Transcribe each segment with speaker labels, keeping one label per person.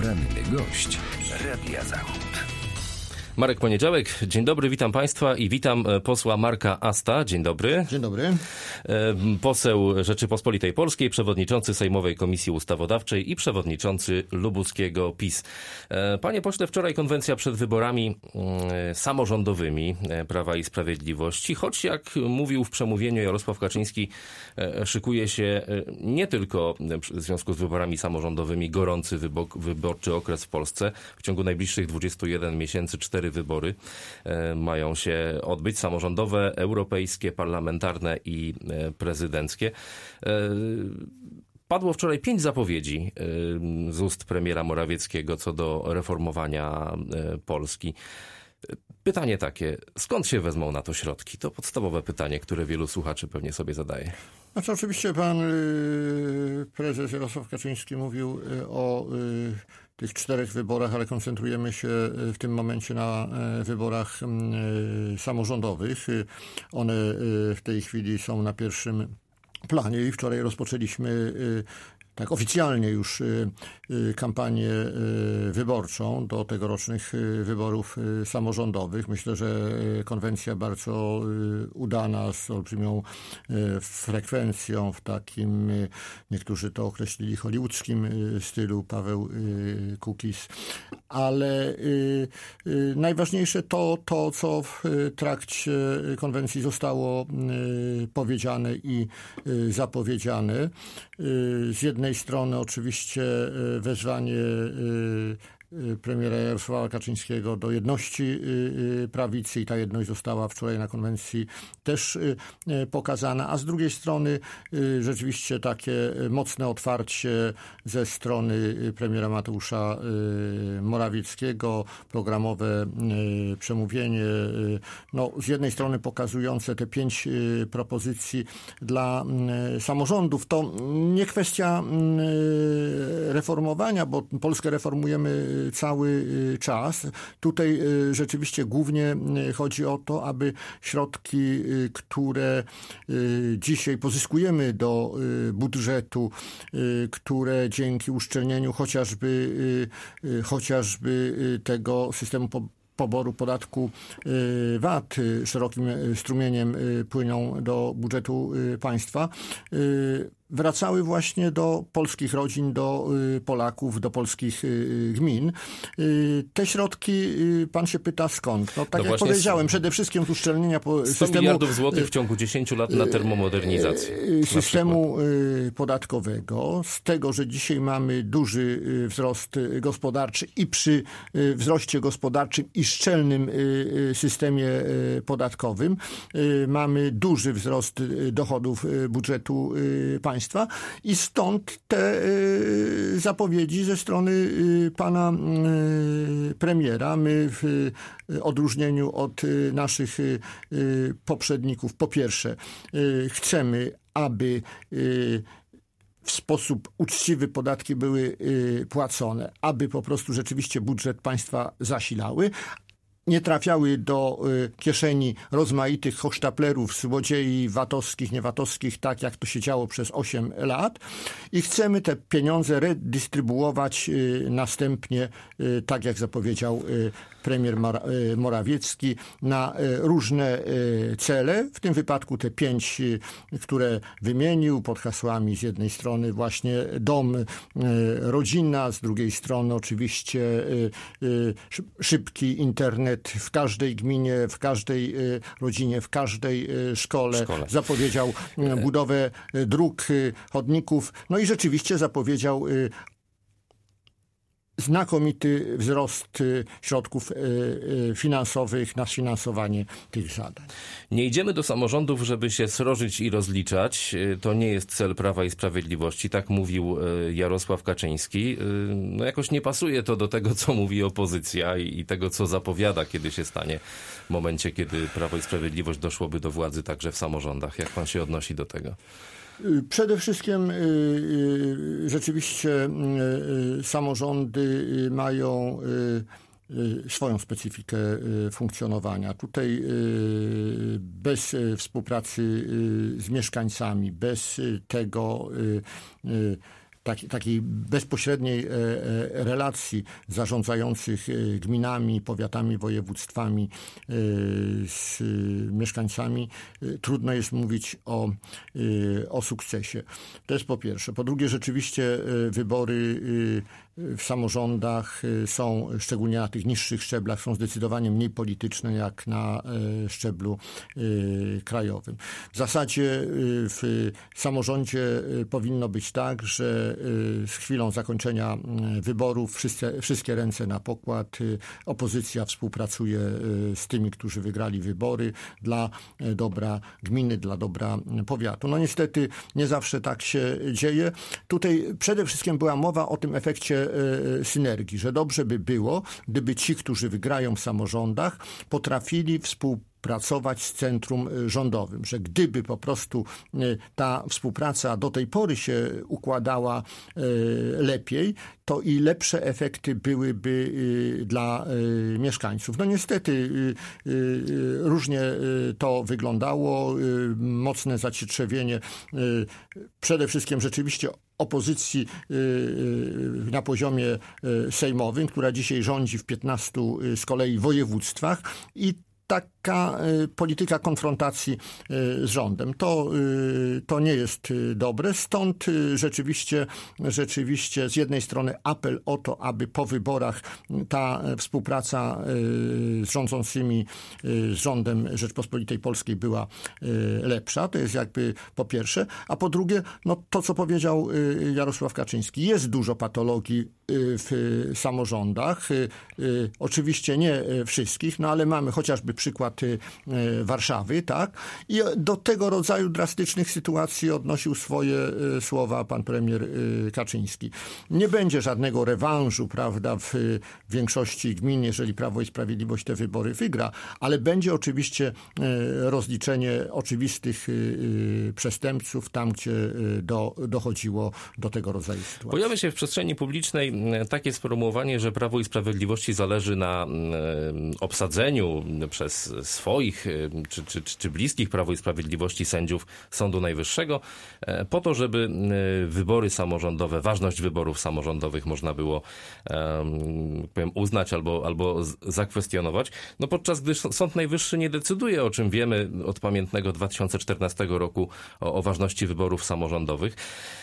Speaker 1: Poranny gość Radia Zachód.
Speaker 2: Marek Poniedziałek, dzień dobry, witam Państwa i witam posła Marka Asta. Dzień dobry.
Speaker 3: Dzień dobry.
Speaker 2: Poseł Rzeczypospolitej Polskiej, przewodniczący Sejmowej Komisji Ustawodawczej i przewodniczący lubuskiego PiS. Panie pośle, wczoraj konwencja przed wyborami samorządowymi Prawa i Sprawiedliwości, choć jak mówił w przemówieniu Jarosław Kaczyński, szykuje się nie tylko w związku z wyborami samorządowymi gorący wyborczy okres w Polsce. W ciągu najbliższych 21 miesięcy 4 wybory mają się odbyć, samorządowe, europejskie, parlamentarne i prezydenckie. Padło wczoraj 5 zapowiedzi z ust premiera Morawieckiego co do reformowania Polski. Pytanie takie, skąd się wezmą na to środki? To podstawowe pytanie, które wielu słuchaczy pewnie sobie zadaje.
Speaker 3: Znaczy oczywiście pan prezes Jarosław Kaczyński mówił o tych 4 wyborach, ale koncentrujemy się w tym momencie na wyborach samorządowych. One w tej chwili są na pierwszym planie i wczoraj rozpoczęliśmy tak oficjalnie już kampanię wyborczą do tegorocznych wyborów samorządowych. Myślę, że konwencja bardzo udana, z olbrzymią frekwencją, w takim, niektórzy to określili, hollywoodzkim stylu, Paweł Kukiz. Ale najważniejsze to, co w trakcie konwencji zostało powiedziane i zapowiedziane. Z jednej strony oczywiście wezwanie premiera Jarosława Kaczyńskiego do jedności prawicy i ta jedność została wczoraj na konwencji też pokazana, a z drugiej strony rzeczywiście takie mocne otwarcie ze strony premiera Mateusza Morawieckiego, programowe przemówienie, no z jednej strony pokazujące te 5 propozycji dla samorządów. To nie kwestia reformowania, bo Polskę reformujemy cały czas. Tutaj rzeczywiście głównie chodzi o to, aby środki, które dzisiaj pozyskujemy do budżetu, które dzięki uszczelnieniu chociażby tego systemu poboru podatku VAT szerokim strumieniem płyną do budżetu państwa, wracały właśnie do polskich rodzin, do Polaków, do polskich gmin. Te środki, pan się pyta skąd? No tak jak powiedziałem, przede wszystkim z uszczelnienia
Speaker 2: 100 miliardów złotych w ciągu 10 lat na termomodernizację
Speaker 3: systemu podatkowego. Z tego, że dzisiaj mamy duży wzrost gospodarczy i przy wzroście gospodarczym i szczelnym systemie podatkowym mamy duży wzrost dochodów budżetu państwa. I stąd te zapowiedzi ze strony pana premiera. My w odróżnieniu od naszych poprzedników, po pierwsze, chcemy, aby w sposób uczciwy podatki były płacone, aby po prostu rzeczywiście budżet państwa zasilały, nie trafiały do kieszeni rozmaitych hochsztaplerów, złodziei VAT-owskich, nie-VAT-owskich, tak jak to się działo przez 8 lat. I chcemy te pieniądze redystrybuować następnie, tak jak zapowiedział premier Morawiecki, na różne cele. W tym wypadku te 5, które wymienił pod hasłami z jednej strony właśnie dom, rodzina, z drugiej strony oczywiście szybki internet w każdej gminie, w każdej rodzinie, w każdej szkole. Zapowiedział budowę dróg, chodników, no i rzeczywiście zapowiedział znakomity wzrost środków finansowych na sfinansowanie tych zadań.
Speaker 2: Nie idziemy do samorządów, żeby się srożyć i rozliczać. To nie jest cel Prawa i Sprawiedliwości. Tak mówił Jarosław Kaczyński. No jakoś nie pasuje to do tego, co mówi opozycja i tego, co zapowiada, kiedy się stanie w momencie, kiedy Prawo i Sprawiedliwość doszłoby do władzy także w samorządach. Jak pan się odnosi do tego?
Speaker 3: Przede wszystkim rzeczywiście samorządy mają swoją specyfikę funkcjonowania. Tutaj bez współpracy z mieszkańcami, bez tego takiej bezpośredniej relacji zarządzających gminami, powiatami, województwami z mieszkańcami, trudno jest mówić o sukcesie. To jest po pierwsze. Po drugie, rzeczywiście wybory w samorządach są, szczególnie na tych niższych szczeblach, są zdecydowanie mniej polityczne jak na szczeblu krajowym. W zasadzie w samorządzie powinno być tak, że z chwilą zakończenia wyborów wszystkie ręce na pokład, opozycja współpracuje z tymi, którzy wygrali wybory dla dobra gminy, dla dobra powiatu. No niestety nie zawsze tak się dzieje. Tutaj przede wszystkim była mowa o tym efekcie synergii, że dobrze by było, gdyby ci, którzy wygrają w samorządach, potrafili współpracować z centrum rządowym, że gdyby po prostu ta współpraca do tej pory się układała lepiej, to i lepsze efekty byłyby dla mieszkańców. No niestety różnie to wyglądało, mocne zacietrzewienie, przede wszystkim rzeczywiście opozycji na poziomie sejmowym, która dzisiaj rządzi w 15 z kolei województwach i taka polityka konfrontacji z rządem. To nie jest dobre. Stąd rzeczywiście z jednej strony apel o to, aby po wyborach ta współpraca z rządzącymi, z rządem Rzeczpospolitej Polskiej była lepsza. To jest jakby po pierwsze. A po drugie, no to co powiedział Jarosław Kaczyński. Jest dużo patologii w samorządach. Oczywiście nie wszystkich, no ale mamy chociażby przykład Warszawy, tak? I do tego rodzaju drastycznych sytuacji odnosił swoje słowa pan premier Kaczyński. Nie będzie żadnego rewanżu, prawda, w większości gmin, jeżeli Prawo i Sprawiedliwość te wybory wygra, ale będzie oczywiście rozliczenie oczywistych przestępców tam, gdzie dochodziło do tego rodzaju sytuacji.
Speaker 2: Pojawia się w przestrzeni publicznej takie sformułowanie, że Prawo i Sprawiedliwości zależy na obsadzeniu przez swoich czy bliskich Prawo i Sprawiedliwości sędziów Sądu Najwyższego po to, żeby wybory samorządowe, ważność wyborów samorządowych można było uznać albo zakwestionować. No podczas gdy Sąd Najwyższy nie decyduje, o czym wiemy od pamiętnego 2014 roku o ważności wyborów samorządowych.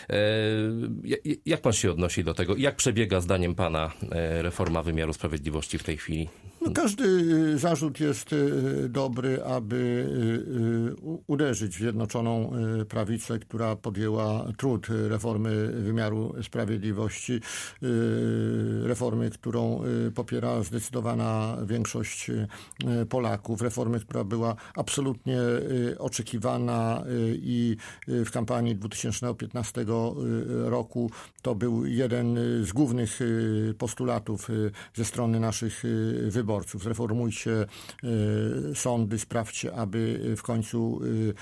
Speaker 2: Jak pan się odnosi do tego? Jak przebiega zdaniem pana reforma wymiaru sprawiedliwości w tej chwili?
Speaker 3: No, każdy zarzut jest dobry, aby uderzyć w Zjednoczoną Prawicę, która podjęła trud reformy wymiaru sprawiedliwości, reformy, którą popiera zdecydowana większość Polaków, reformy, która była absolutnie oczekiwana i w kampanii 2015 roku to był jeden z głównych postulatów ze strony naszych wyborców. Zreformujcie sądy, sprawdźcie, aby w końcu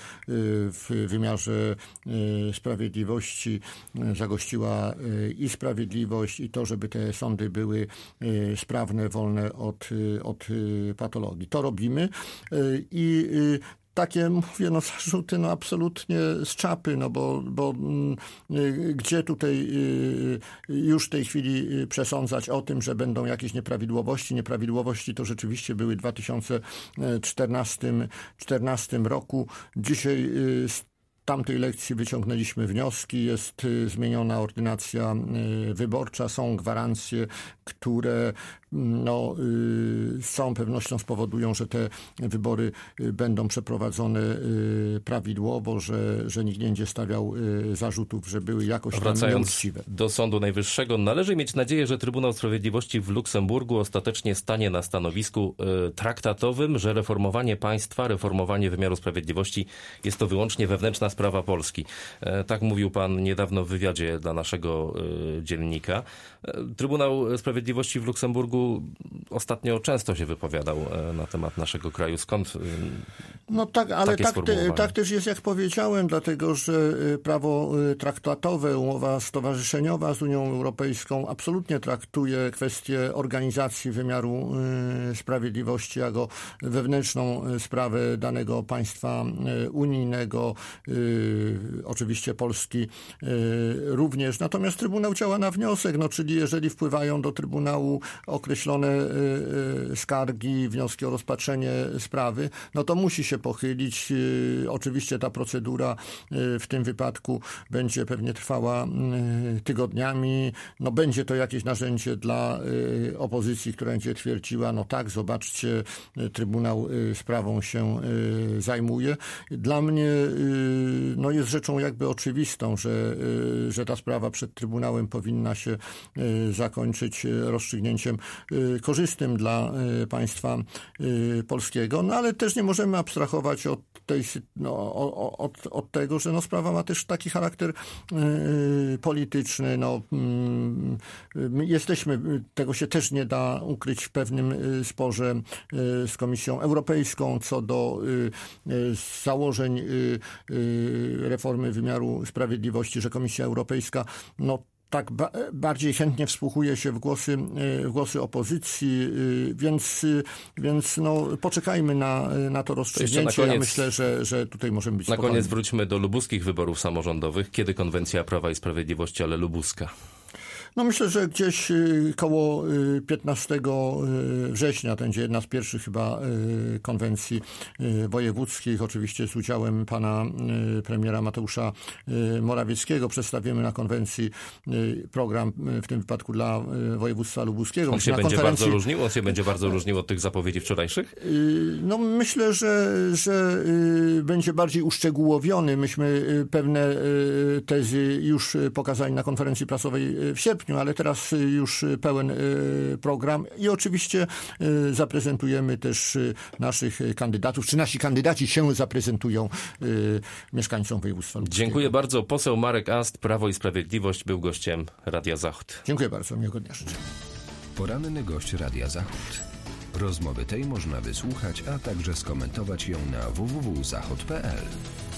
Speaker 3: w wymiarze sprawiedliwości zagościła i sprawiedliwość, i to, żeby te sądy były sprawne, wolne od patologii. To robimy i takie, mówię, zarzuty absolutnie z czapy, bo gdzie tutaj już w tej chwili przesądzać o tym, że będą jakieś nieprawidłowości. Nieprawidłowości to rzeczywiście były w 2014 roku. Dzisiaj z tamtej lekcji wyciągnęliśmy wnioski, jest zmieniona ordynacja wyborcza, są gwarancje, które z całą pewnością spowodują, że te wybory będą przeprowadzone prawidłowo, że nikt nie będzie stawiał zarzutów, że były jakoś tam nieuczciwe.
Speaker 2: Do Sądu Najwyższego należy mieć nadzieję, że Trybunał Sprawiedliwości w Luksemburgu ostatecznie stanie na stanowisku traktatowym, że reformowanie państwa, reformowanie wymiaru sprawiedliwości jest to wyłącznie wewnętrzna sprawa Polski. Tak mówił pan niedawno w wywiadzie dla naszego dziennika. Trybunał Sprawiedliwości w Luksemburgu ostatnio często się wypowiadał na temat naszego kraju. Skąd
Speaker 3: No tak, ale tak też jest, jak powiedziałem, dlatego że prawo traktatowe, umowa stowarzyszeniowa z Unią Europejską absolutnie traktuje kwestię organizacji wymiaru sprawiedliwości jako wewnętrzną sprawę danego państwa unijnego, oczywiście Polski również. Natomiast Trybunał działa na wniosek, czyli jeżeli wpływają do Trybunału określone skargi, wnioski o rozpatrzenie sprawy, to musi się pochylić. Oczywiście ta procedura w tym wypadku będzie pewnie trwała tygodniami. Będzie to jakieś narzędzie dla opozycji, która będzie twierdziła, tak, zobaczcie, Trybunał sprawą się zajmuje. Dla mnie jest rzeczą jakby oczywistą, że ta sprawa przed Trybunałem powinna się zakończyć rozstrzygnięciem korzystnym dla państwa polskiego, ale też nie możemy abstrahować od tego, że sprawa ma też taki charakter polityczny. My jesteśmy, tego się też nie da ukryć, w pewnym sporze z Komisją Europejską co do założeń reformy wymiaru sprawiedliwości, że Komisja Europejska tak bardziej chętnie wsłuchuje się w głosy opozycji, więc poczekajmy na to rozstrzygnięcie. Ja myślę, że tutaj możemy być spokojni.
Speaker 2: Na koniec wróćmy do lubuskich wyborów samorządowych. Kiedy konwencja Prawa i Sprawiedliwości, ale lubuska?
Speaker 3: Myślę, że gdzieś koło 15 września to będzie jedna z pierwszych chyba konwencji wojewódzkich, oczywiście z udziałem pana premiera Mateusza Morawieckiego. Przedstawimy na konwencji program, w tym wypadku dla województwa lubuskiego.
Speaker 2: On się będzie bardzo różnił od tych zapowiedzi wczorajszych?
Speaker 3: Myślę, że będzie bardziej uszczegółowiony. Myśmy pewne tezy już pokazali na konferencji prasowej w sierpniu, ale teraz już pełen program i oczywiście zaprezentujemy też naszych kandydatów, czy nasi kandydaci się zaprezentują mieszkańcom województwa lubuskiego.
Speaker 2: Dziękuję bardzo. Poseł Marek Ast, Prawo i Sprawiedliwość, był gościem Radia Zachód.
Speaker 3: Dziękuję bardzo. Miłego dnia życzę.
Speaker 1: Poranny gość Radia Zachód. Rozmowy tej można wysłuchać, a także skomentować ją na www.zachod.pl.